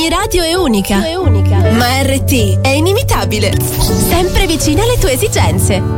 Ogni radio è unica, ma RT è inimitabile. Sempre vicina alle tue esigenze.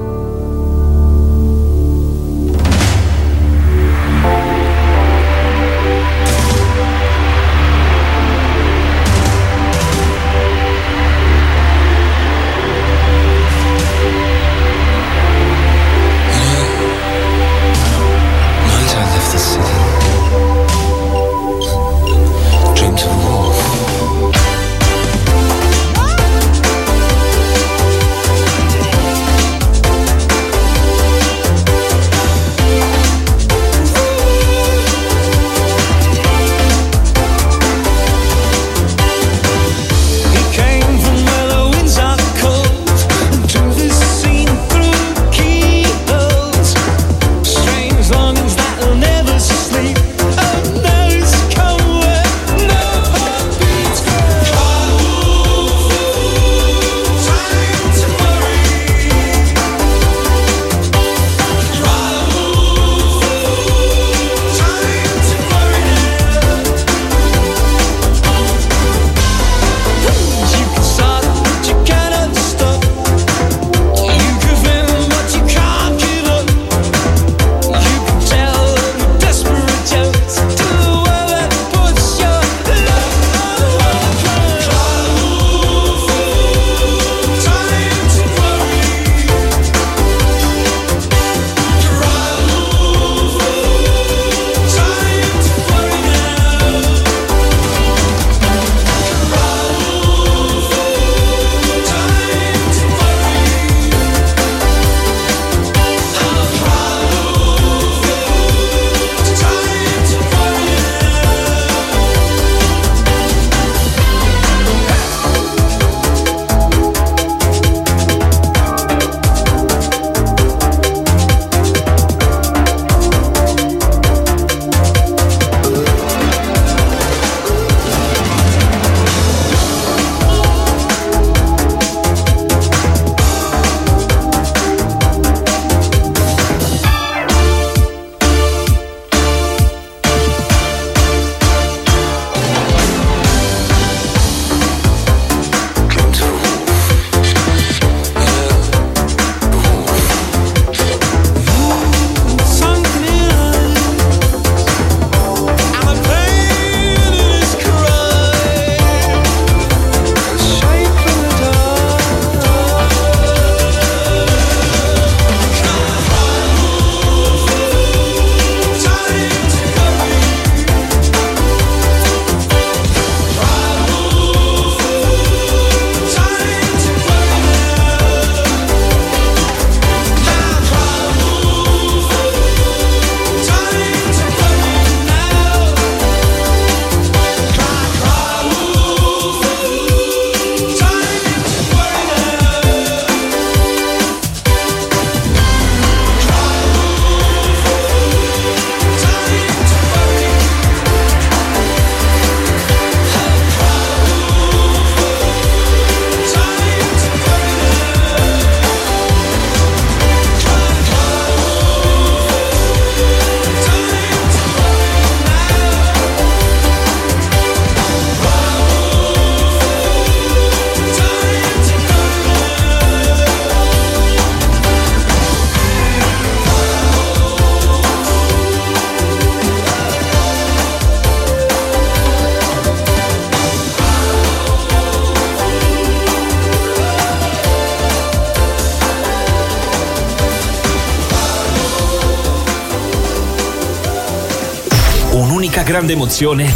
Un'unica grande emozione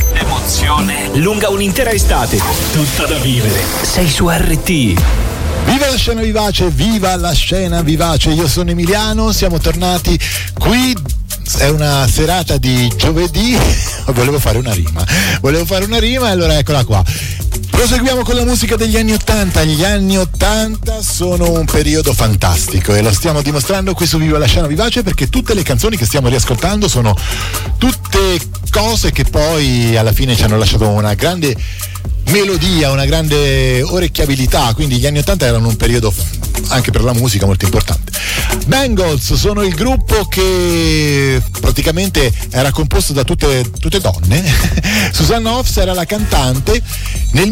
lunga un'intera estate, tutta da vivere. Sei su RT. Viva la scena vivace, viva la scena vivace. Io sono Emiliano, siamo tornati qui. È una serata di giovedì. Volevo fare una rima e allora eccola qua. Proseguiamo con la musica degli anni 80. Gli anni 80 sono un periodo fantastico e lo stiamo dimostrando qui su Viva la scena vivace, perché tutte le canzoni che stiamo riascoltando sono tutte cose che poi alla fine ci hanno lasciato una grande melodia, una grande orecchiabilità, quindi gli anni 80 erano un periodo anche per la musica molto importante. Bangles sono il gruppo che praticamente era composto da tutte donne. Susanna Hoffs era la cantante. Nel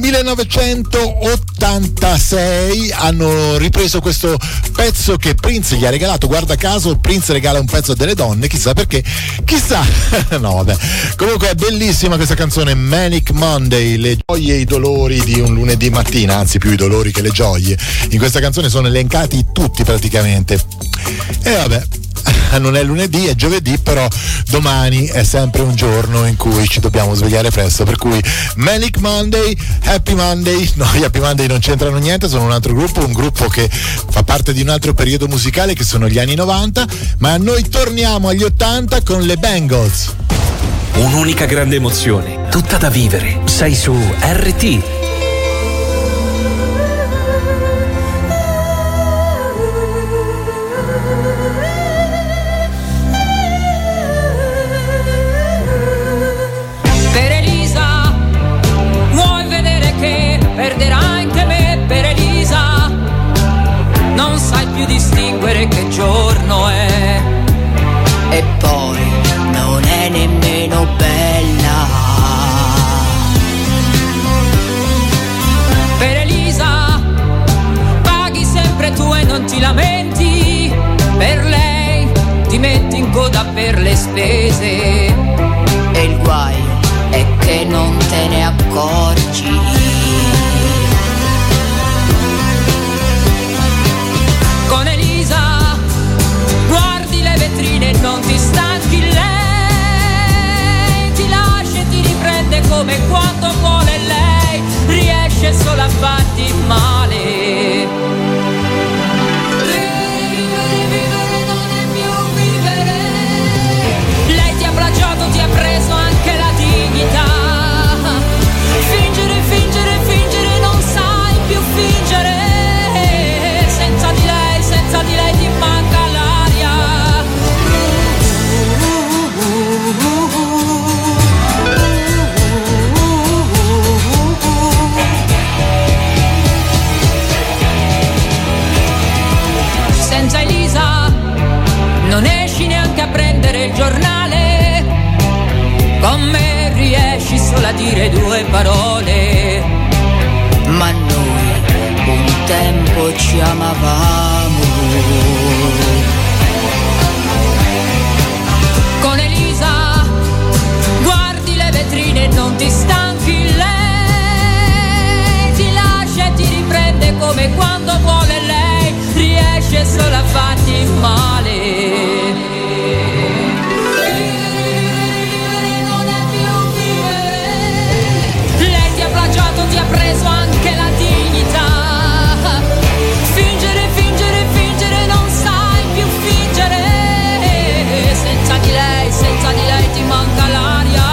1986 hanno ripreso questo pezzo che Prince gli ha regalato. Guarda caso, Prince regala un pezzo a delle donne, chissà perché, chissà. No, vabbè. Comunque è bellissima questa canzone, Manic Monday, le gioie e i dolori di un lunedì mattina, anzi più i dolori che le gioie. In questa canzone sono elencati tutti praticamente. E vabbè, non è lunedì, è giovedì, però domani è sempre un giorno in cui ci dobbiamo svegliare presto, per cui Manic Monday, Happy Monday. No, gli Happy Monday non c'entrano niente, sono un altro gruppo, un gruppo che fa parte di un altro periodo musicale che sono gli anni 90, ma noi torniamo agli 80 con le Bangles. Un'unica grande emozione, tutta da vivere. Sei su RT. Distinguere che giorno è, e poi non è nemmeno bella. Per Elisa paghi sempre tu e non ti lamenti, per lei ti metti in coda per le spese, e il guaio è che non te ne accorgi. Con Elisa guardi le vetrine e non ti stanchi, lei ti lascia e ti riprende come quando vuole lei, riesce solo a farti male. Vivere non è più vivere. Lei ti ha plagiato, ti ha preso anche la dignità. Fingere, fingere, fingere, non sai più fingere. Senza di lei ti manca l'aria. Senza Elisa non esci neanche a prendere il giornale, con me riesci solo a dire due parole, ma noi un tempo ci amavamo. Con Elisa guardi le vetrine e non ti stanchi, lei ti lascia e ti riprende come quando vuole lei, riesce solo a farti male. Non è più vivere. Lei ti ha plagiato, ti ha preso anche la dignità. Fingere, fingere, fingere, non sai più fingere. Senza di lei ti manca l'aria.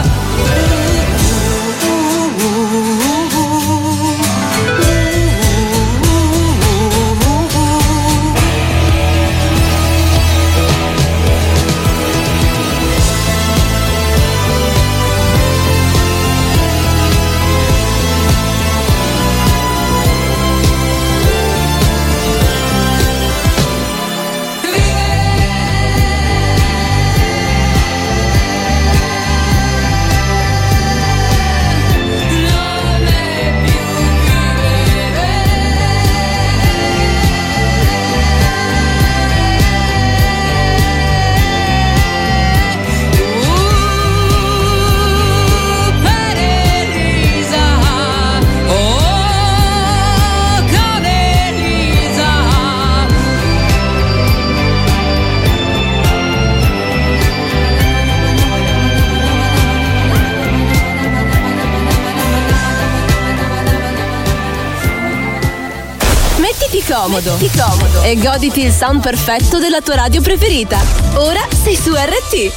Mettiti comodo e goditi il sound perfetto della tua radio preferita. Ora sei su RT.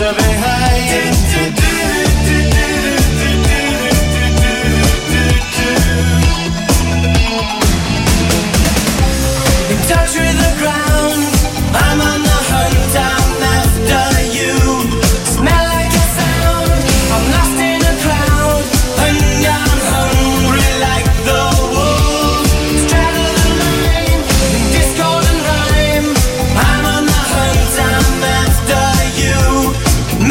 to behave. In touch with the ground, I'm on the hunt, I'm after you. Smell like a sound, I'm lost in a cloud, and I'm hungry like the wolves. Straddle the line, in discord and rhyme, I'm on the hunt, I'm after you.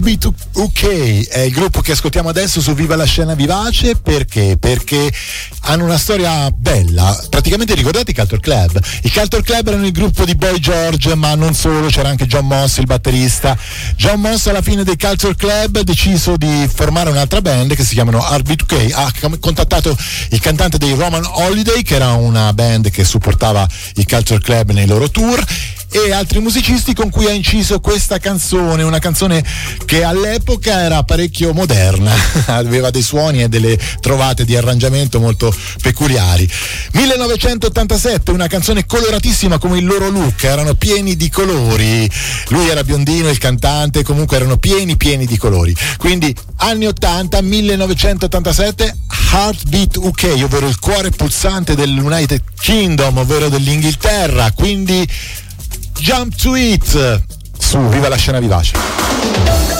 Heartbeat UK è il gruppo che ascoltiamo adesso su Viva la Scena Vivace. Perché? Perché hanno una storia bella. Praticamente ricordate i Culture Club? I Culture Club erano il gruppo di Boy George, ma non solo, c'era anche John Moss, il batterista. John Moss alla fine dei Culture Club ha deciso di formare un'altra band che si chiamano Heartbeat UK. Ha contattato il cantante dei Roman Holiday, che era una band che supportava i Culture Club nei loro tour, e altri musicisti con cui ha inciso questa canzone, una canzone che all'epoca era parecchio moderna, aveva dei suoni e delle trovate di arrangiamento molto peculiari. 1987, una canzone coloratissima come il loro look, erano pieni di colori, lui era biondino, il cantante, comunque erano pieni di colori. Quindi anni 80, 1987, Heartbeat UK, ovvero il cuore pulsante dell'United Kingdom, ovvero dell'Inghilterra. Quindi Jump to It su Viva la Scena Vivace.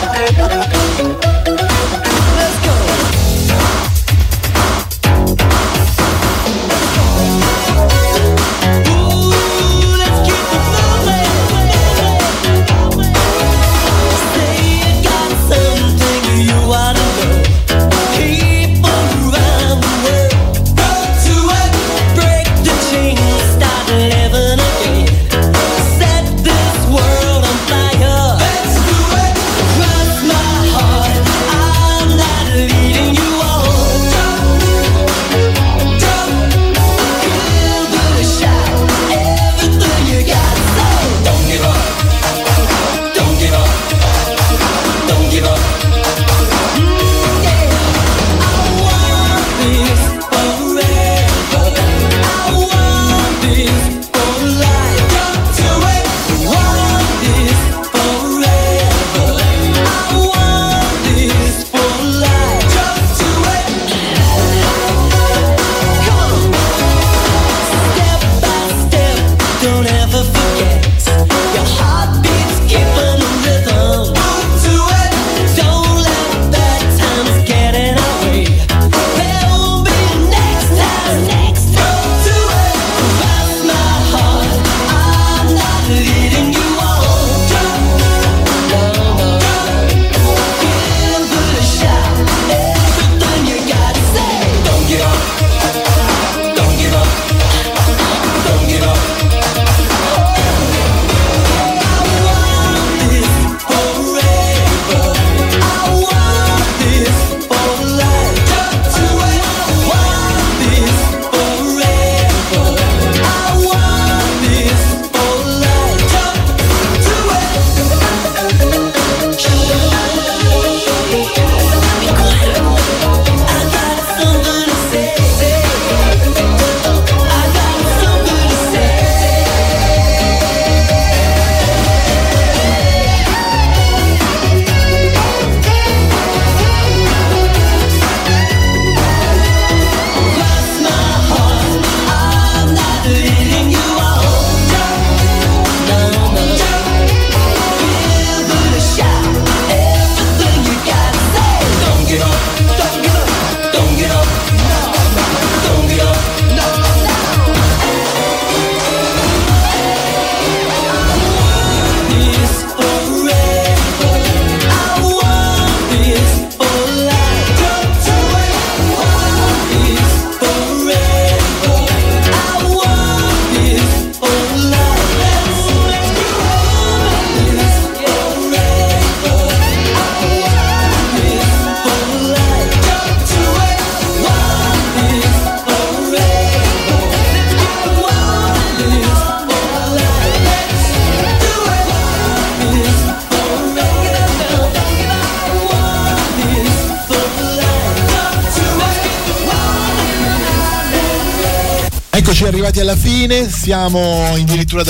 Eccoci arrivati alla fine, siamo addirittura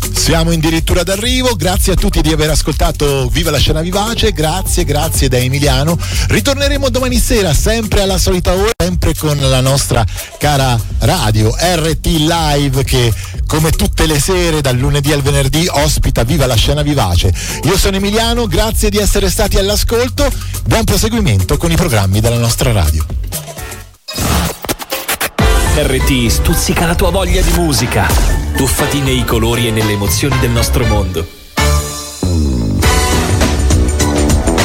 d'arrivo. Grazie a tutti di aver ascoltato Viva la Scena Vivace, grazie da Emiliano. Ritorneremo domani sera sempre alla solita ora, sempre con la nostra cara radio RT Live, che come tutte le sere dal lunedì al venerdì ospita Viva la Scena Vivace. Io sono Emiliano, grazie di essere stati all'ascolto, buon proseguimento con i programmi della nostra radio. RT stuzzica la tua voglia di musica. Tuffati nei colori e nelle emozioni del nostro mondo.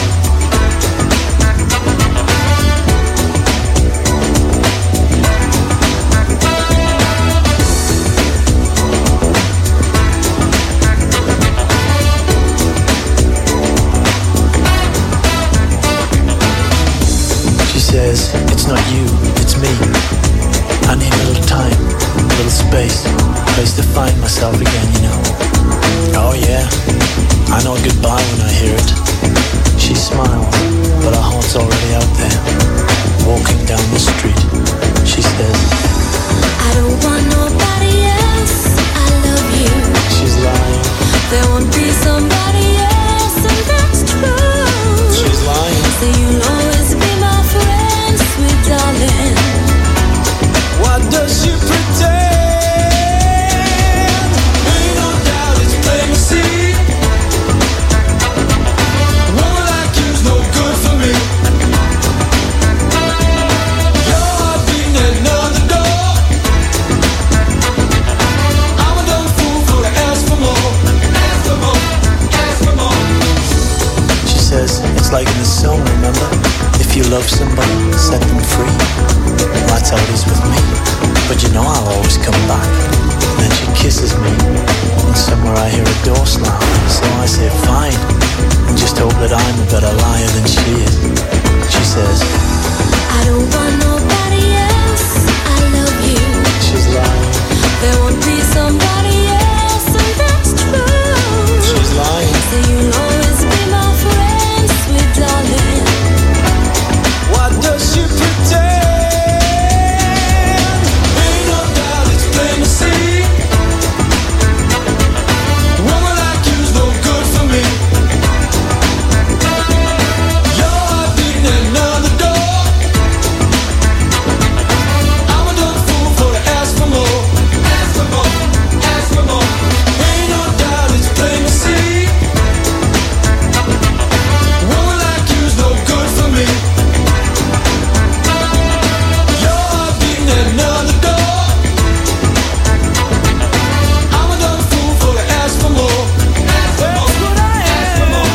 It's not you, it's me. I need a little time, a little space, a place to find myself again, you know. Oh yeah, I know goodbye when I hear it. She smiles, but her heart's already out there. Walking down the street, she says, I don't want nobody else, I love you. She's lying. There won't be somebody else, and that's true. She's lying. Say you'll always be my friend, sweet darling. What does she pretend? Ain't no doubt it's plain to see. A woman like you's no good for me. Your heart beating at another door. I'm a dumb fool for to ask for more. Ask for more, ask for more. She says it's like in the song, remember? If you love somebody, set them free. That's how it is with me. But you know I'll always come back. And then she kisses me, and somewhere I hear a door slam. So I say fine, and just hope that I'm a better liar than she is. She says, I don't want nobody else, I love you. she's lying. There won't be somebody else, and that's true. She's lying. Say you'll always be my friend, sweet darling. What does she pretend? Ain't no doubt it's plain to see. A woman like you's no good for me. Your heart beating at another door. I'm a dumb fool for to ask for more. Ask for more, ask for more. Ain't no doubt it's plain to see. A woman like you's no good for me. Your heart beating at another door. I'm a dumb fool for to ask for more. Ask for more, ask for more.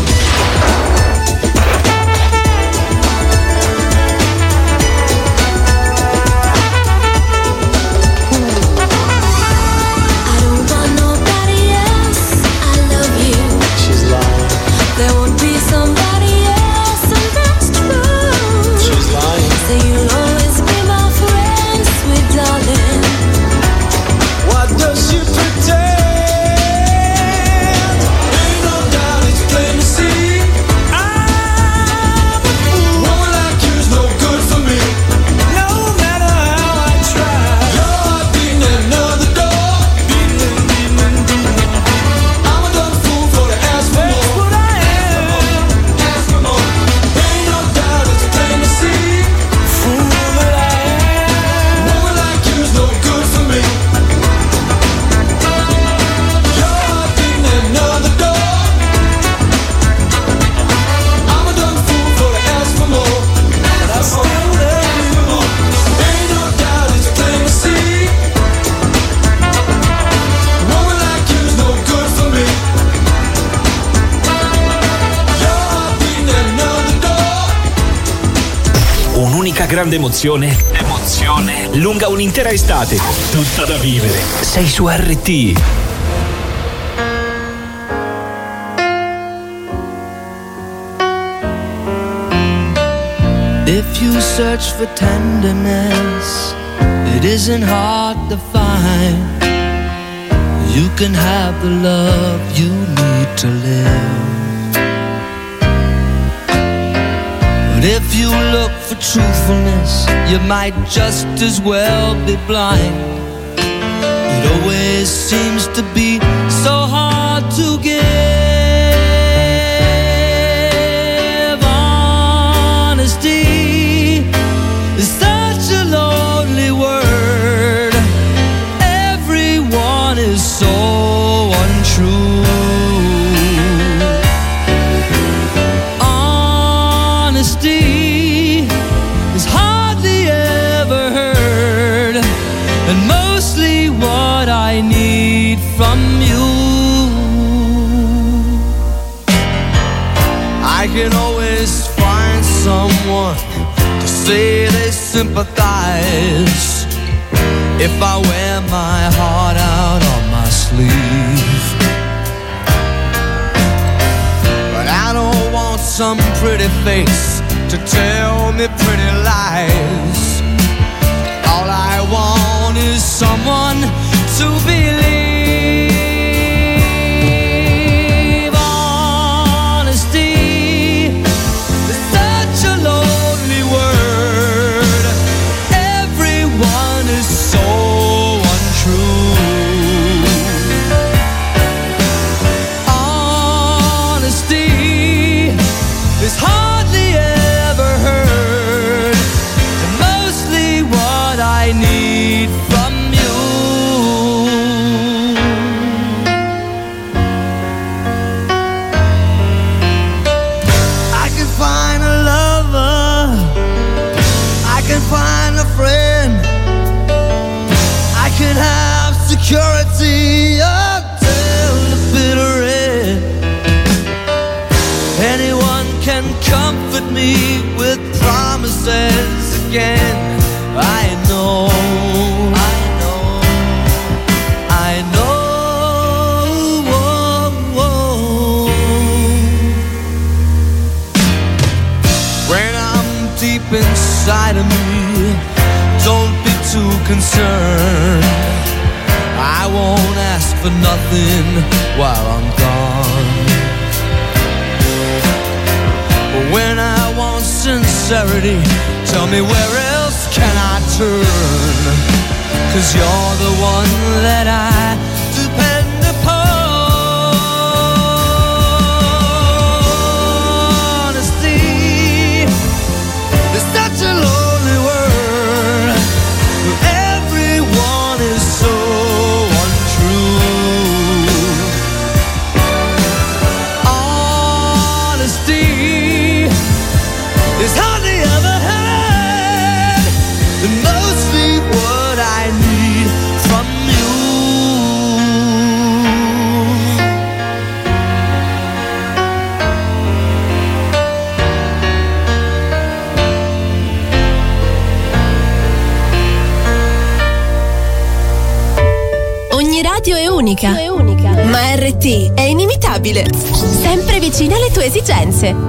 I don't want nobody else, I love you. She's lying. There won't be somebody else, and that's true. She's lying. Say you'll always be my friend, sweet darling. What does she pretend? Ain't no doubt it's plain to see. I'm a fool. Woman like you's no good for me. No matter how I try. Your heart beating at another door. Beating. I'm a dumb fool for to ask for more. What I am. Ask for more. Ain't no doubt it's plain to see. Fool that I am. Woman like you's no good for me. Your heart beating at another door. I'm a dumb fool for to ask for more. But I still love you. Ain't no doubt it's plain to see. A woman like you's no good for me. Your heart beating at another door. Un'unica grande emozione. Emozione. Lunga un'intera estate. Tutta da vivere. Sei su RT. If you search for tenderness, it isn't hard to find. You can have the love you need to live. But if you look for truthfulness, you might just as well be blind. It always seems to be so hard to give. Honesty is such a lonely word. Everyone is so untrue. Honesty is hardly ever heard, and mostly what I need from you. I can always find someone to say they sympathize if I wear my heart out on my sleeve. But I don't want some pretty face to tell tell me pretty lies. All I want is someone to believe. Honesty is such a lonely word. Everyone is so untrue. Honesty is hardly ever heard, and mostly what I need from you. I can find a lover, I can find a friend, I can have security until the bitter end. Anyone can comfort me with promises again. I know, I know, I know. When I'm deep inside of me, don't be too concerned. I won't ask for nothing while I'm gone. But when I want sincerity, tell me where else can I turn? 'Cause you're the one that I depend upon. Honesty is such a lonely word. Everyone is so untrue. Honesty is hardly ever heard, and mostly what I need from you. Ogni radio è unica, ma RT è inimitabile. Sempre vicina alle tue esigenze.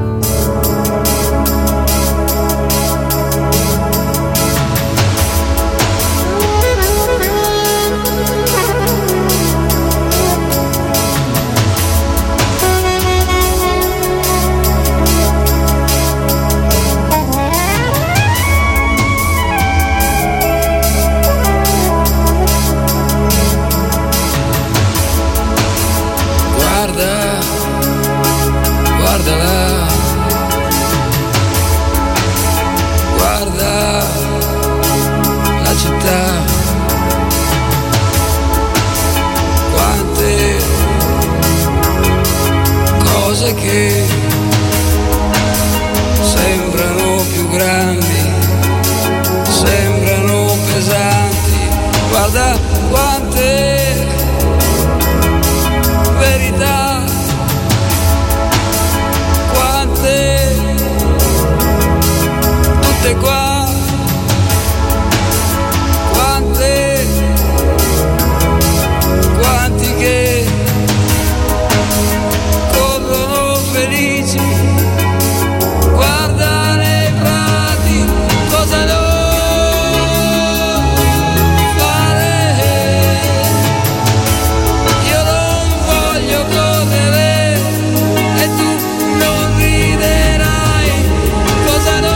Guardala, guarda la città, quante cose che sembrano più grandi, sembrano pesanti, guarda quante verità, tutte qua, quanti che corrono felici, guarda nei prati, cosa non fare, io non voglio correre e tu non riderai, cosa non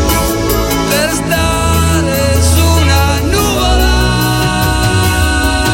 per stare su una nuvola.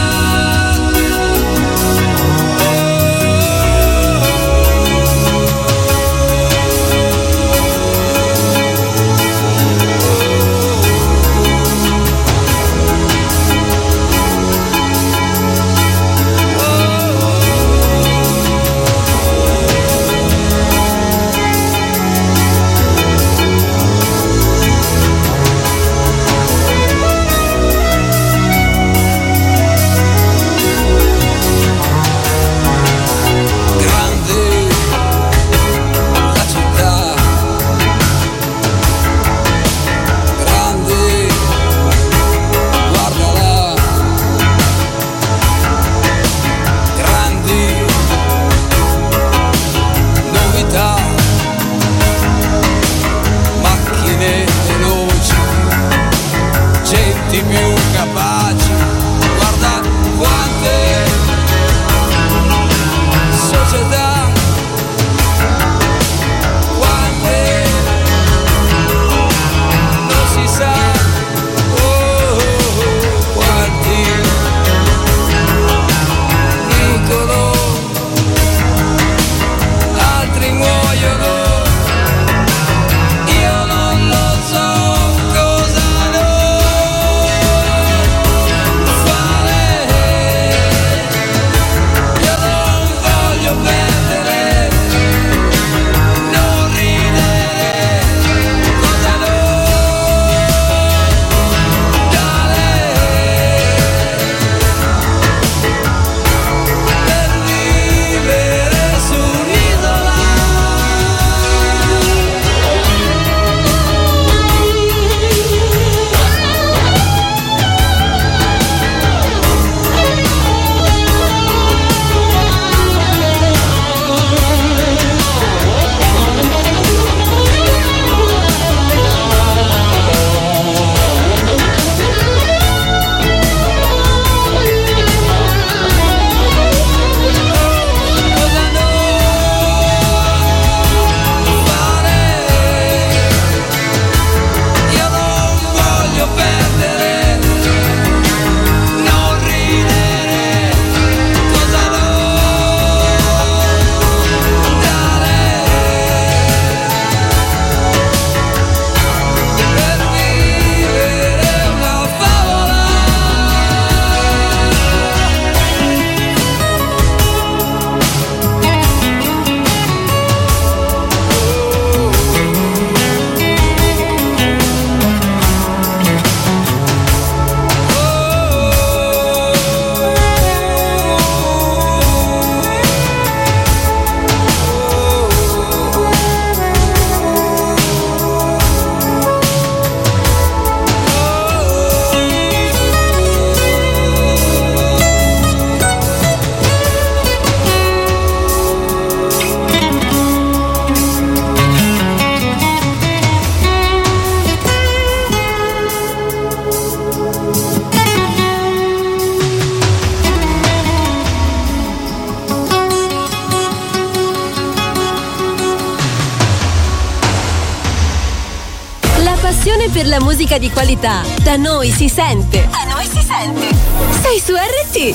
passione per la musica di qualità. Da noi si sente. Da noi si sente. Sei su RT.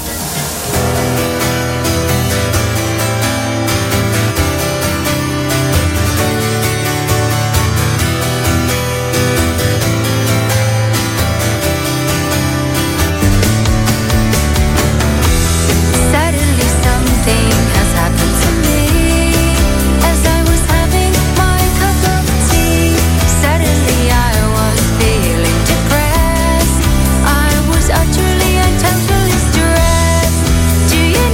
Utterly and totally stressed. Do you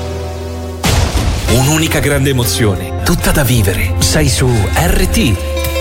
Un'unica grande emozione, tutta da vivere. Sei su RT.